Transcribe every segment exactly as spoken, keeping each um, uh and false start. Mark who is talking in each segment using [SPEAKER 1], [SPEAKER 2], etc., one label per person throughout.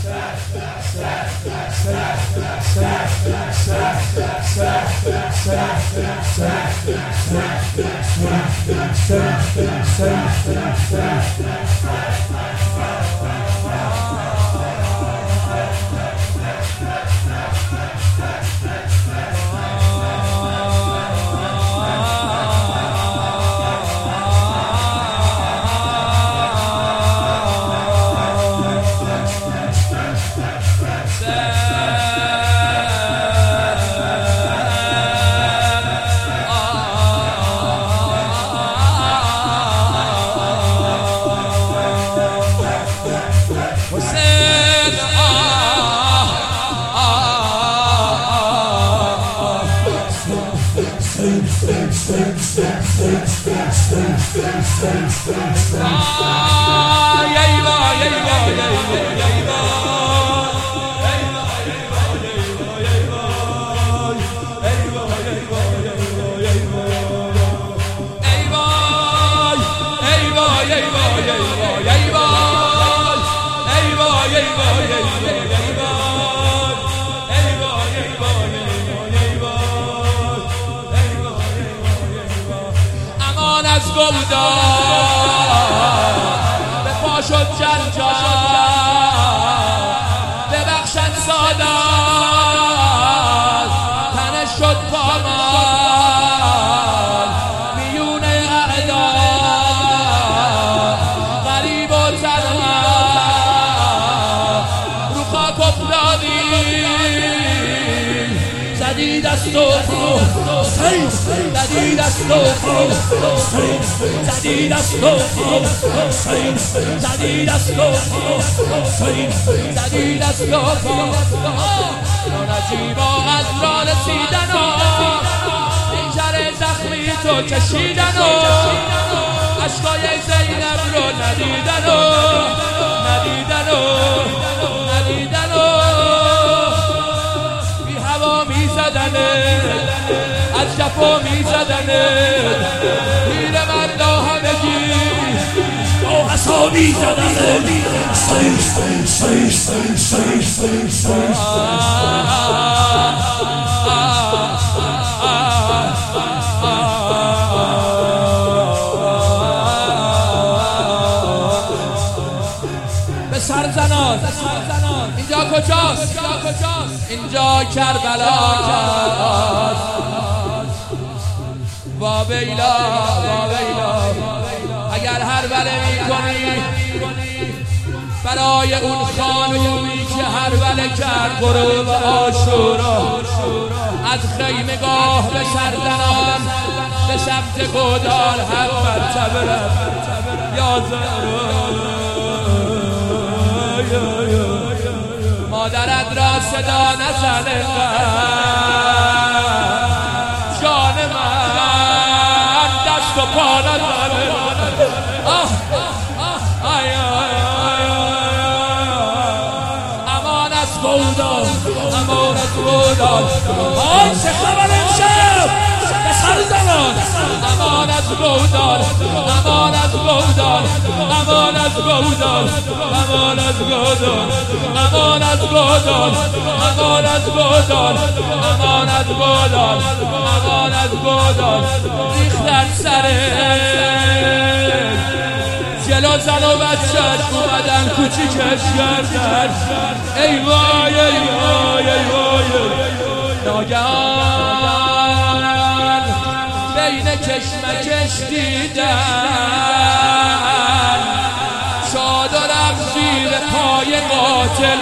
[SPEAKER 1] امان از گودال به پا شد جنجال ببخشد سادات تنش شد پامال میون اعدا غریب و تنها رو خاک افتادی زدی دست و زدی دست و زدی دست و زدی دست و زدی دست و نجیبا از را رسیدن و اینجر زخمی تو کشیدن و عشقای زینب رو ندیدن و ندیدن و ندیدن و بی هوا می زدنه از جفا می زدنه پیر مردا همگی با عصا می زدنه سیش سیش سیش سیش سیش به سر زنان اینجا کجاست اینجا کربلاست وا بیلا وا بیلا اگر هر بله می کنی برای اون خانومی که هر بله کرد غروب عاشورا از خیمگاه به سرزنان به سمت گودال هر مرتبه رفت یا مادرت را صدا نزن جان من دست و پا نزن امان از گودال امان از گودال آی چه خبر امشب به سر زنان امان از گودال امان از گودال امان از گودال امان از گودال امان از گودال امان از گودال امان از گودال امان از گودال ریختن سره جلو زن و بچه‌اش اومدن کوچیکش کردن ای وای ای وای ای وای ناگهان بین کشمکش دیدن چادرم زیر پای قاتل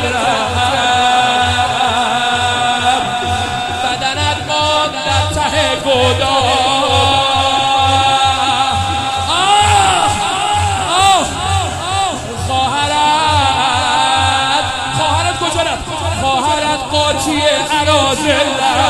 [SPEAKER 1] رفت بدنت ماند در ته گودال خواهرت خواهرت کجا رفت خواهرت قاطی اراذل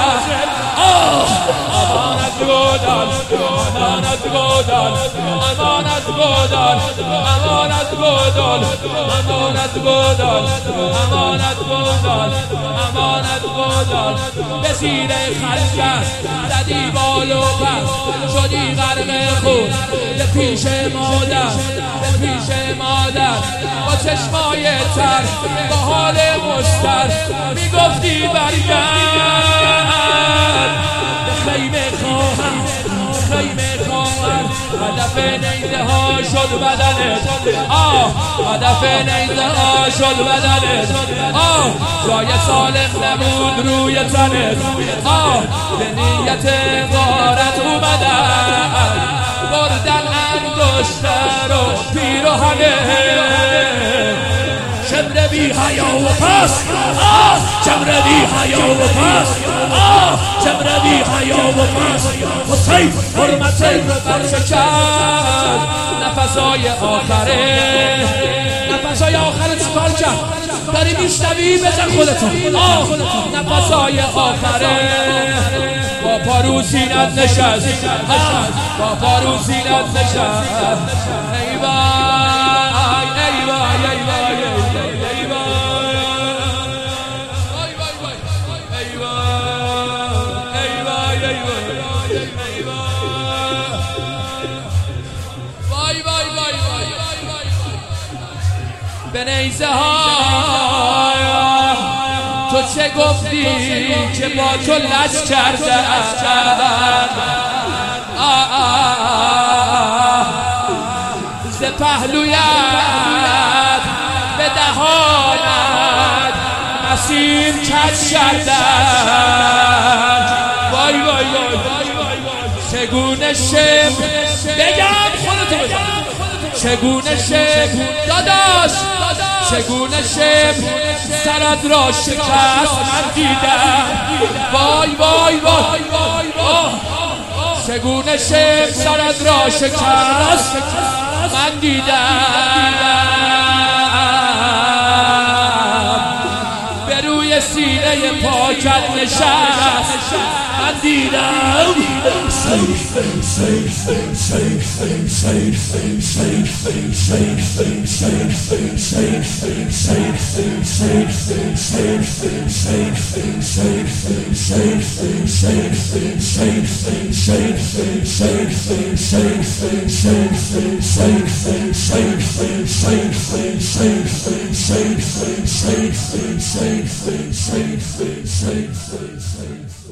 [SPEAKER 1] امانت گودال امانت گودال امانت گودال امانت گودال امانت گودال امانت گودال امانت گودال به زیر خلقت زدی بال و پس شدی غرق خون به پیش مادر به پیش مادر با چشمای تر با حال مستر میگفتی برگرد به خیمه خواهم خیمه خواهم هدف نیزه ها شد بدنت آه هدف نیزه ها شد بدنت آه جای سالم نبود روی تنت آه به نیت غارت اومدن بردن انگشتر و پیراهنه شمر بی حیا و پس آه شمر بی حیا و پس آه شمر بی حیا و پس حسین حرمت فرش کرد نفسای آخره نفسای آخره چکار کرد داری میشنوی بزن خودتو آه نفسای آخره با پارو سینت نشست با پارو سینت نشست ای وای ای وای ای وای ای وای ای وای ای وای وای وای به نیزه ها تو چه گفتی که با تو لج کردن ز پهلویت به دهانت مسیر کج کردن وای وای وای چگونه شم بگم خودتو بگم چگونه شم داداش چگونه شم سرت را شکست من دیدم وای وای وای چگونه شم سرت را شکست من دیدم به روی سینه پاکت نشست من دیدم Safe, safe, safe, safe, safe, safe, safe, safe.